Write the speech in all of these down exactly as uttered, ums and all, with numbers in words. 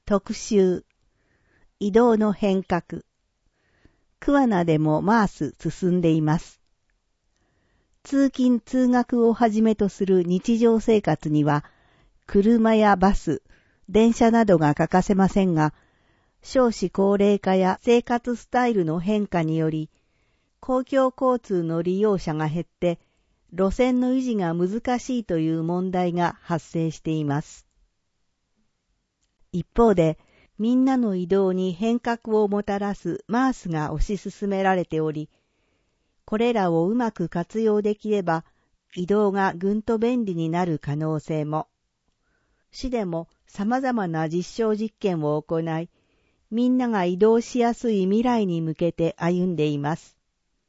特集、移動の変革。桑名でもマース進んでいます。通勤通学をはじめとする日常生活には、車やバス、電車などが欠かせませんが、少子高齢化や生活スタイルの変化により、公共交通の利用者が減って、路線の維持が難しいという問題が発生しています。一方で、みんなの移動に変革をもたらすマースが推し進められており、これらをうまく活用できれば、移動がぐんと便利になる可能性も。市でも様々な実証実験を行い、みんなが移動しやすい未来に向けて歩んでいます。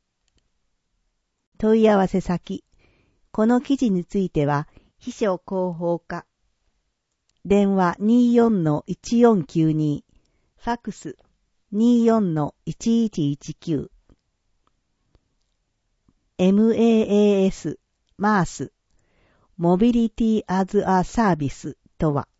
問い合わせ先。この記事については、秘書広報課。電話 にじゅうよんのいちよんきゅうに、ファックス にじゅうよんのいちいちいちきゅう。マース、マース、Mobility as a Service とは、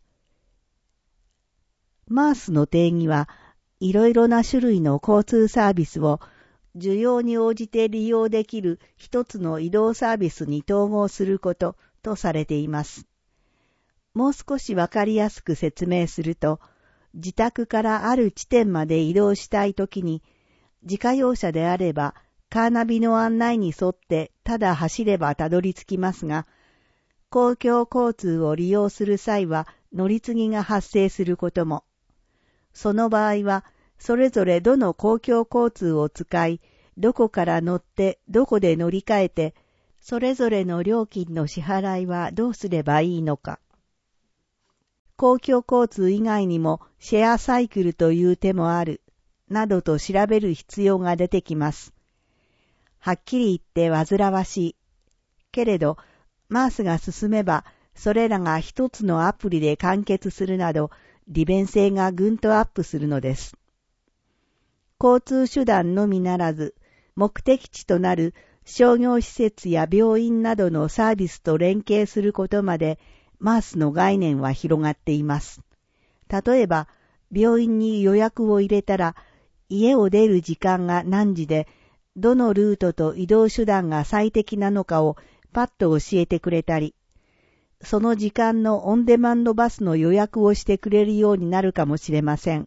マースの定義は、いろいろな種類の交通サービスを需要に応じて利用できる一つの移動サービスに統合することとされています。もう少しわかりやすく説明すると、自宅からある地点まで移動したいときに、自家用車であれば、カーナビの案内に沿ってただ走ればたどり着きますが、公共交通を利用する際は乗り継ぎが発生することも。その場合は、それぞれどの公共交通を使い、どこから乗ってどこで乗り換えて、それぞれの料金の支払いはどうすればいいのか。公共交通以外にもシェアサイクルという手もある、などと調べる必要が出てきます。はっきり言って煩わしい。けれど、マースが進めば、それらが一つのアプリで完結するなど、利便性がぐんとアップするのです。交通手段のみならず、目的地となる商業施設や病院などのサービスと連携することまで、マースの概念は広がっています。例えば、病院に予約を入れたら、家を出る時間が何時で、どのルートと移動手段が最適なのかをパッと教えてくれたり、その時間のオンデマンドバスの予約をしてくれるようになるかもしれません。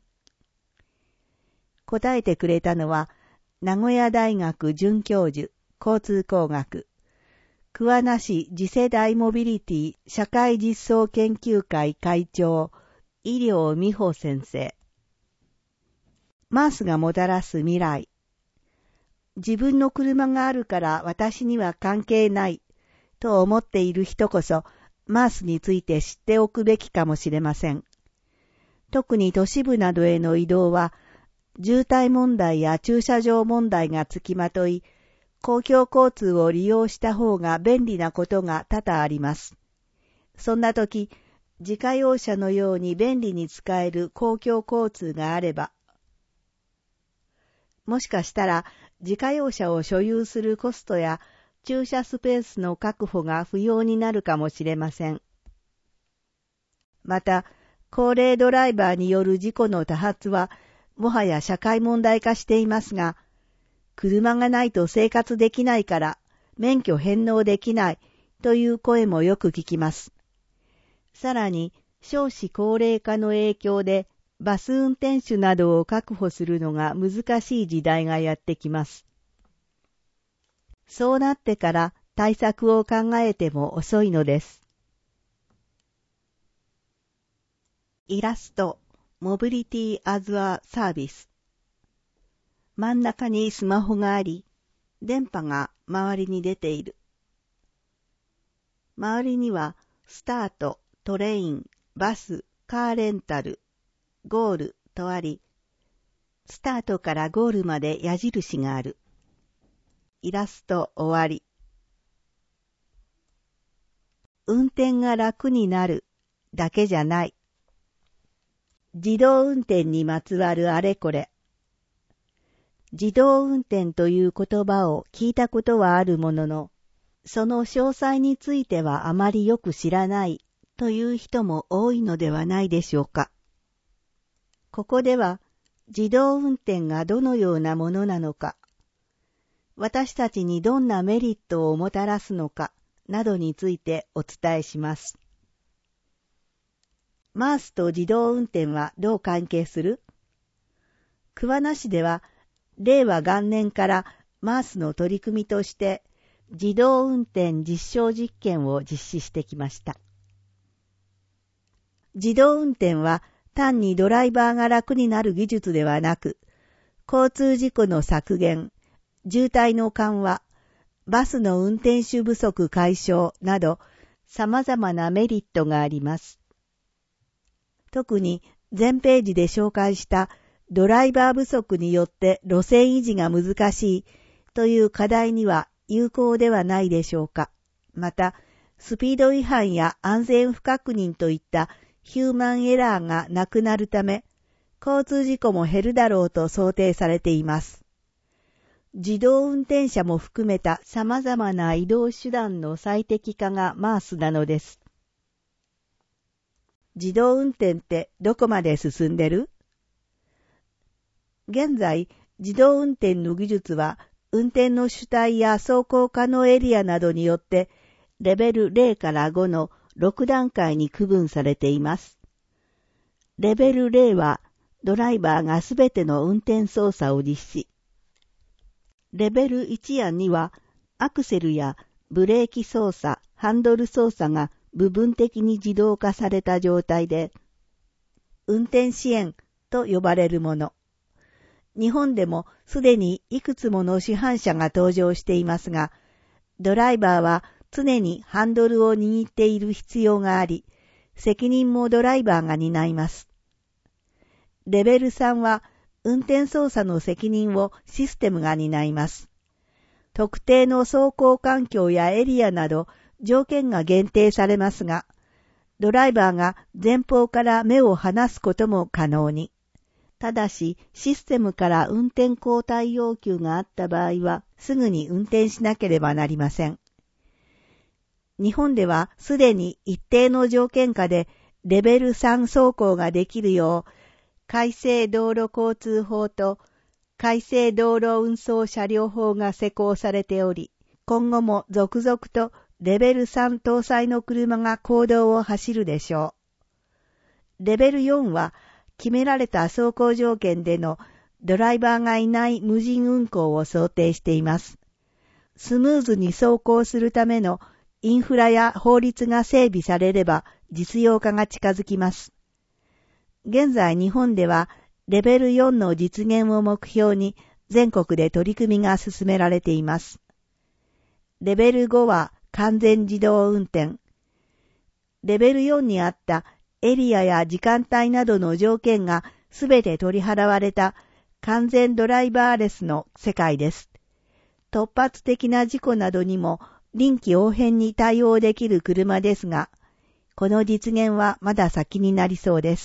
答えてくれたのは、名古屋大学准教授、交通工学、桑名市次世代モビリティ社会実装研究会会長、医療美穂先生。マースがもたらす未来。自分の車があるから私には関係ないと思っている人こそマースについて知っておくべきかもしれません。特に都市部などへの移動は渋滞問題や駐車場問題がつきまとい、公共交通を利用した方が便利なことが多々あります。そんな時、自家用車のように便利に使える公共交通があれば、もしかしたら自家用車を所有するコストや駐車スペースの確保が不要になるかもしれません。また、高齢ドライバーによる事故の多発はもはや社会問題化していますが、車がないと生活できないから免許返納できないという声もよく聞きます。さらに、少子高齢化の影響でバス運転手などを確保するのが難しい時代がやってきます。そうなってから対策を考えても遅いのです。イラスト、モビリティアズアサービス。真ん中にスマホがあり、電波が周りに出ている。周りにはスタート、トレイン、バス、カーレンタル、ゴールとあり、スタートからゴールまで矢印がある。イラスト終わり。運転が楽になるだけじゃない。自動運転にまつわるあれこれ。自動運転という言葉を聞いたことはあるものの、その詳細についてはあまりよく知らないという人も多いのではないでしょうか。 ここでは自動運転がどのようなものなのか、私たちにどんなメリットをもたらすのかなどについてお伝えします。マースと自動運転はどう関係する？桑名市では令和元年からマースの取り組みとして自動運転実証実験を実施してきました。自動運転は単にドライバーが楽になる技術ではなく、交通事故の削減、渋滞の緩和、バスの運転手不足解消など様々なメリットがあります。特に前ページで紹介したドライバー不足によって路線維持が難しいという課題には有効ではないでしょうか。また、スピード違反や安全不確認といったヒューマンエラーがなくなるため、交通事故も減るだろうと想定されています。自動運転車も含めた様々な移動手段の最適化がマースなのです。自動運転ってどこまで進んでる？現在、自動運転の技術は運転の主体や走行可能エリアなどによってレベルゼロからごのろく段階に区分されています。レベルゼロはドライバーがすべての運転操作を実施。レベルいちやにはアクセルやブレーキ操作、ハンドル操作が部分的に自動化された状態で、運転支援と呼ばれるもの。日本でもすでにいくつもの市販車が登場していますが、ドライバーは常にハンドルを握っている必要があり、責任もドライバーが担います。レベルさんは運転操作の責任をシステムが担います。特定の走行環境やエリアなど条件が限定されますが、ドライバーが前方から目を離すことも可能に。ただし、システムから運転交代要求があった場合は、すぐに運転しなければなりません。日本ではすでに一定の条件下でレベルさん走行ができるよう、改正道路交通法と改正道路運送車両法が施行されており、今後も続々とレベルさん搭載の車が公道を走るでしょう。レベルよんは決められた走行条件でのドライバーがいない無人運行を想定しています。スムーズに走行するためのインフラや法律が整備されれば実用化が近づきます。現在日本ではレベルよんの実現を目標に全国で取り組みが進められています。レベルごは完全自動運転。レベルよんにあったエリアや時間帯などの条件がすべて取り払われた完全ドライバーレスの世界です。突発的な事故などにも臨機応変に対応できる車ですが、この実現はまだ先になりそうです。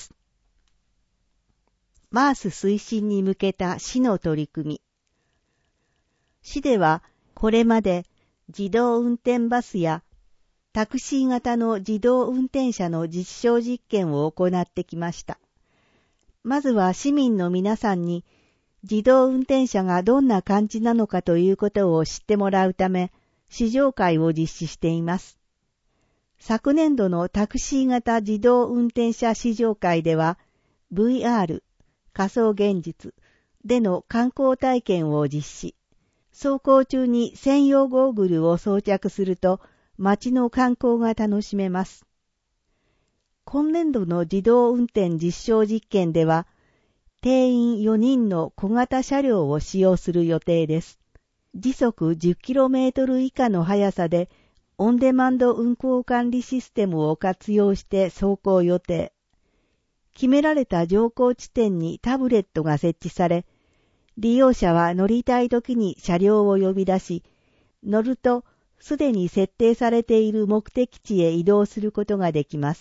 マース推進に向けた市の取り組み。市ではこれまで自動運転バスやタクシー型の自動運転車の実証実験を行ってきました。まずは市民の皆さんに自動運転車がどんな感じなのかということを知ってもらうため、試乗会を実施しています。昨年度のタクシー型自動運転車試乗会では、ブイアール、仮想現実での観光体験を実施。走行中に専用ゴーグルを装着すると街の観光が楽しめます。今年度の自動運転実証実験では、定員よにんの小型車両を使用する予定です。時速 じゅっキロメートル 以下の速さでオンデマンド運行管理システムを活用して走行予定。決められた乗降地点にタブレットが設置され、利用者は乗りたい時に車両を呼び出し、乗るとすでに設定されている目的地へ移動することができます。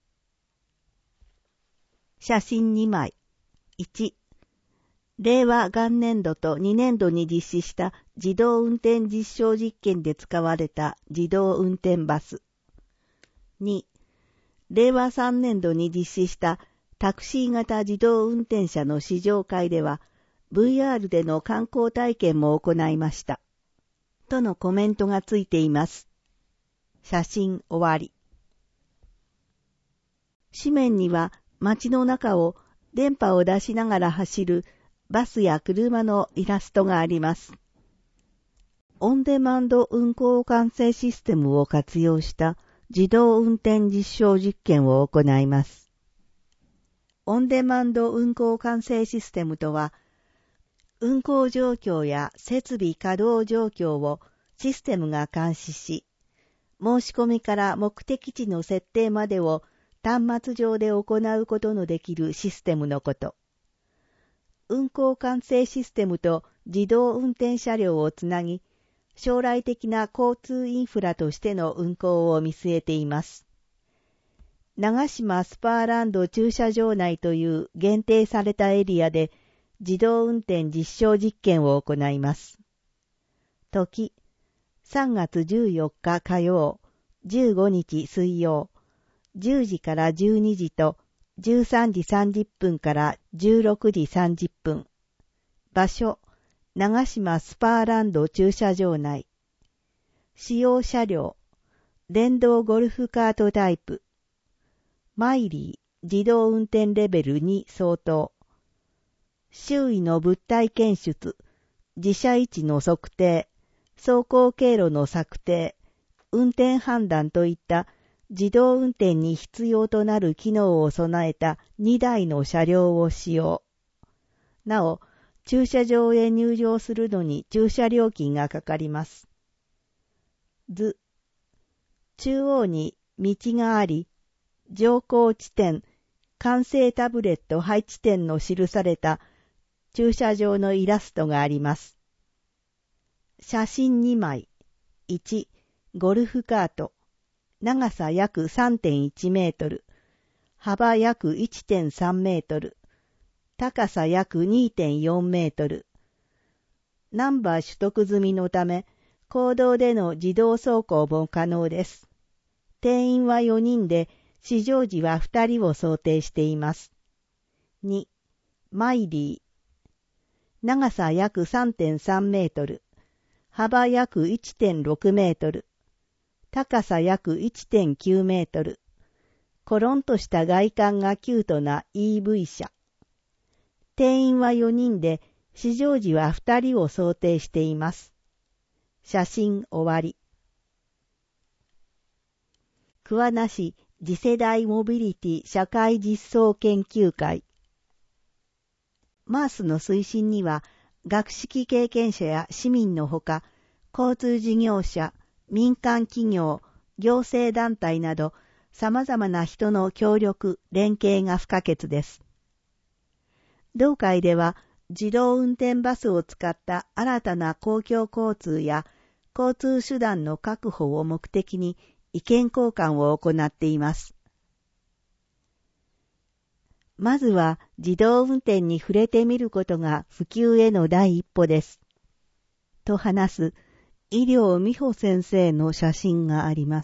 写真にまい。いち、令和元年度とにねんどに実施した自動運転実証実験で使われた自動運転バス。に、令和さんねんどに実施したタクシー型自動運転車の試乗会では、ブイアール での観光体験も行いました。とのコメントがついています。写真終わり。紙面には街の中を電波を出しながら走るバスや車のイラストがあります。オンデマンド運行管制システムを活用した自動運転実証実験を行います。オンデマンド運行管制システムとは、運行状況や設備稼働状況をシステムが監視し、申し込みから目的地の設定までを端末上で行うことのできるシステムのこと。運行管制システムと自動運転車両をつなぎ、将来的な交通インフラとしての運行を見据えています。長島スパーランド駐車場内という限定されたエリアで自動運転実証実験を行います。時、さんがつじゅうよっか火曜、じゅうごにち水曜、じゅうじからじゅうにじとじゅうさんじさんじゅっぷんからじゅうろくじさんじゅっぷん。場所、長島スパーランド駐車場内。使用車両、電動ゴルフカートタイプ。マイリー、自動運転レベルに相当。周囲の物体検出、自車位置の測定、走行経路の策定、運転判断といった自動運転に必要となる機能を備えたにだいの車両を使用。なお、駐車場へ入場するのに駐車料金がかかります。図。中央に道があり、乗降地点、完成タブレット配置点の記された駐車場のイラストがあります。写真にまい。いち、ゴルフカート。長さ約 さんてんいち メートル。幅約 いってんさん メートル。高さ約 にてんよん メートル。ナンバー取得済みのため、公道での自動走行も可能です。定員はよにんで、試乗時はふたりを想定しています。に、マイリー。長さ約 さんてんさん メートル。幅約 いってんろく メートル。高さ約 いってんきゅう メートル。コロンとした外観がキュートな イーブイ 車。定員はよにんで、試乗時はふたりを想定しています。写真終わり。桑名市次世代モビリティ社会実装研究会。マースの推進には、学識経験者や市民のほか、交通事業者、民間企業、行政団体など、様々な人の協力、連携が不可欠です。同会では、自動運転バスを使った新たな公共交通や交通手段の確保を目的に意見交換を行っています。まずは自動運転に触れてみることが普及への第一歩です。と話す医療美穂先生の写真があります。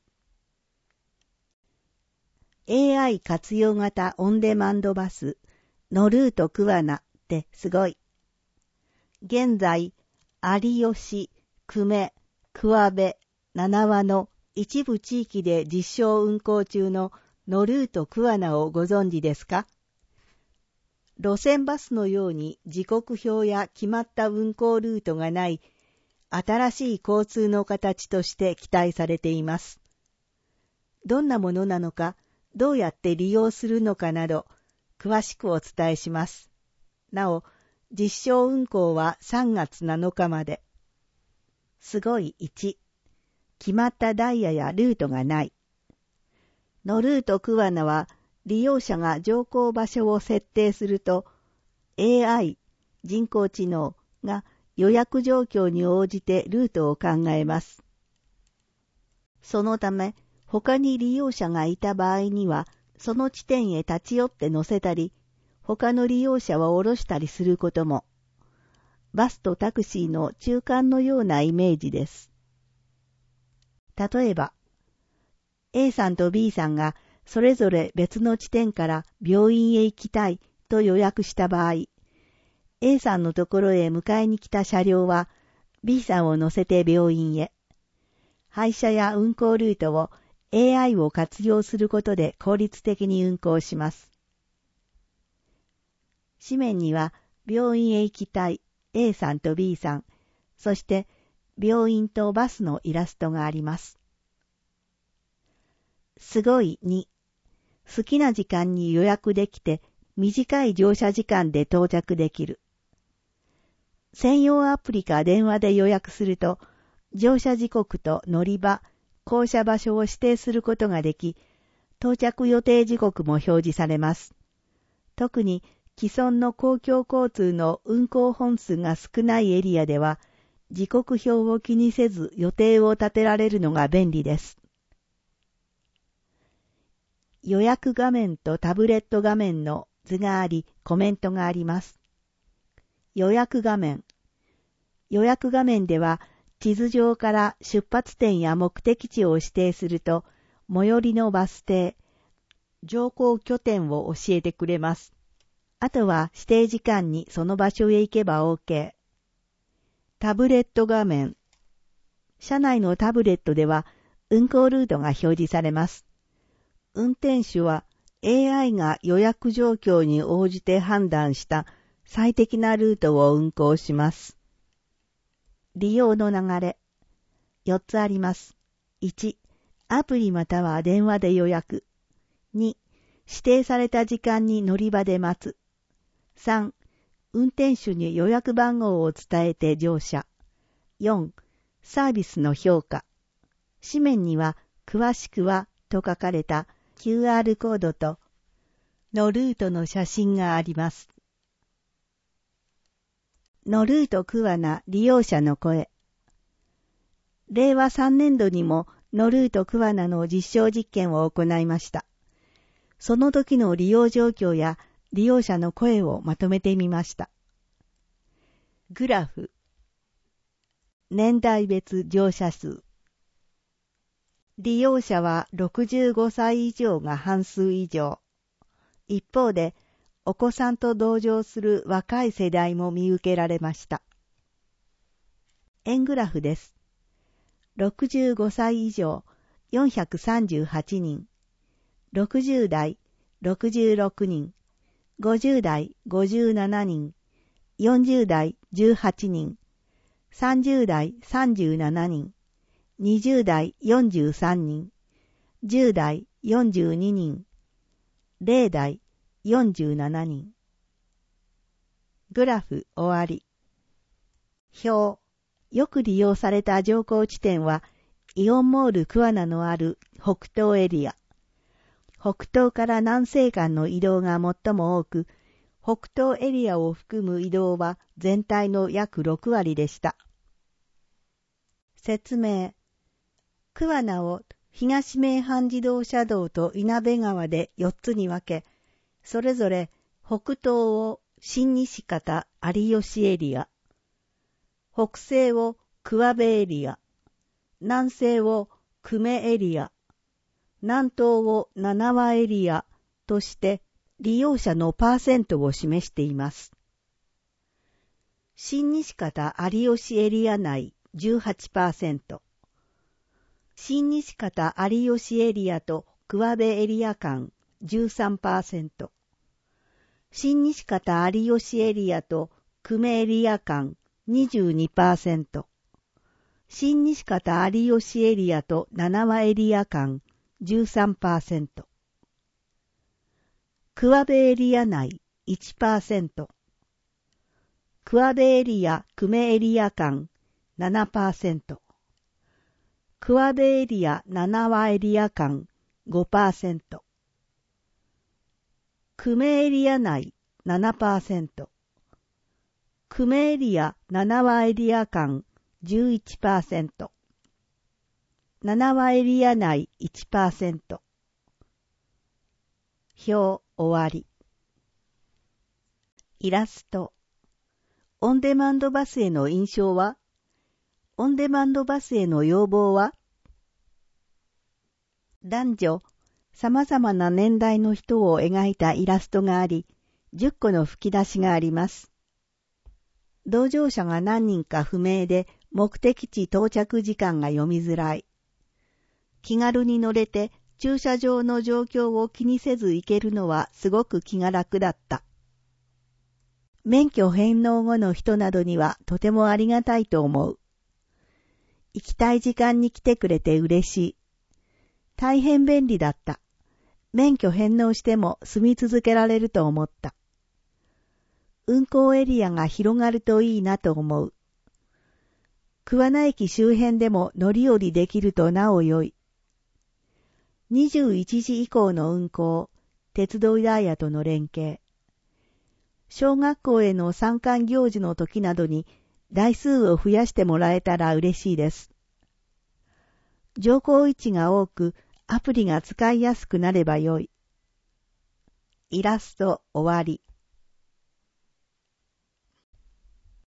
エーアイ 活用型オンデマンドバス、のルート桑名ってすごい。現在、有吉、久米、桑部、七和の一部地域で実証運行中ののルート桑名をご存知ですか？路線バスのように時刻表や決まった運行ルートがない新しい交通の形として期待されています。どんなものなのか、どうやって利用するのかなど、詳しくお伝えします。なお、実証運行はさんがつなのかまで。すごいいち、決まったダイヤやルートがない。のルート桑名は利用者が乗降場所を設定すると エーアイ 人工知能が予約状況に応じてルートを考えます。そのため他に利用者がいた場合にはその地点へ立ち寄って乗せたり他の利用者を降ろしたりすることもバスとタクシーの中間のようなイメージです。例えばA さんと B さんがそれぞれ別の地点から病院へ行きたいと予約した場合、A さんのところへ迎えに来た車両は B さんを乗せて病院へ。配車や運行ルートを エーアイ を活用することで効率的に運行します。紙面には病院へ行きたい A さんと B さん、そして病院とバスのイラストがあります。すごいに、好きな時間に予約できて短い乗車時間で到着できる。専用アプリか電話で予約すると、乗車時刻と乗り場、降車場所を指定することができ、到着予定時刻も表示されます。特に既存の公共交通の運行本数が少ないエリアでは、時刻表を気にせず予定を立てられるのが便利です。予約画面とタブレット画面の図があり、コメントがあります。予約画面。予約画面では、地図上から出発点や目的地を指定すると、最寄りのバス停、乗降拠点を教えてくれます。あとは指定時間にその場所へ行けば OK。タブレット画面。車内のタブレットでは運行ルートが表示されます。運転手は エーアイ が予約状況に応じて判断した最適なルートを運行します。利用の流れ。よっつあります。いち、アプリまたは電話で予約。に、指定された時間に乗り場で待つ。さん、運転手に予約番号を伝えて乗車。よん、サービスの評価。紙面には、詳しくはと書かれた キューアール コードとのルートの写真があります。のルート桑名利用者の声。れいわさんねんどにものルート桑名の実証実験を行いました。その時の利用状況や利用者の声をまとめてみました。グラフ。年代別乗車数。利用者はろくじゅうごさい以上が半数以上。一方で、お子さんと同乗する若い世代も見受けられました。円グラフです。ろくじゅうごさい以上よんひゃくさんじゅうはちにん、ろくじゅう代ろくじゅうろくにん、ごじゅう代ごじゅうななにん、よんじゅう代じゅうはちにん、さんじゅう代さんじゅうななにん、にじゅう代よんじゅうさんにん、じゅう代よんじゅうににん、れい代よんじゅうななにん。グラフ終わり。表。よく利用された乗降地点は、イオンモール桑名のある北東エリア。北東から南西間の移動が最も多く、北東エリアを含む移動は全体の約ろくわりでした。説明。桑名を東名阪自動車道と稲部川でよっつに分け、それぞれ北東を新西方有吉エリア、北西を桑部エリア、南西を久米エリア、南東を七和エリアとして利用者のパーセントを示しています。新西方有吉エリア内 じゅうはちパーセント、新西方有吉エリアと桑部エリア間 じゅうさんパーセント、新西方有吉エリアと久米エリア間 にじゅうにパーセント、新西方有吉エリアと七和エリア間 じゅうさんパーセント、桑部エリア内 いちパーセント、桑部エリア久米エリア間 ななパーセント、桑部エリア七和エリア間 ごパーセント、久米エリア内 ななパーセント、久米エリア七和エリア間 じゅういちパーセント、七和エリア内 いちパーセント。表終わり。イラスト。オンデマンドバスへの印象は？オンデマンドバスへの要望は？男女、 様々な年代の人を描いたイラストがあり、じゅっこの吹き出しがあります。同乗者が何人か不明で目的地到着時間が読みづらい。気軽に乗れて駐車場の状況を気にせず行けるのはすごく気が楽だった。免許返納後の人などにはとてもありがたいと思う。行きたい時間に来てくれて嬉しい。大変便利だった。免許返納しても住み続けられると思った。運行エリアが広がるといいなと思う。桑名駅周辺でも乗り降りできるとなお良い。にじゅういちじ以降の運行、鉄道ダイヤとの連携。小学校への参観行事の時などに台数を増やしてもらえたら嬉しいです。乗降位置が多く、アプリが使いやすくなればよい。イラスト終わり。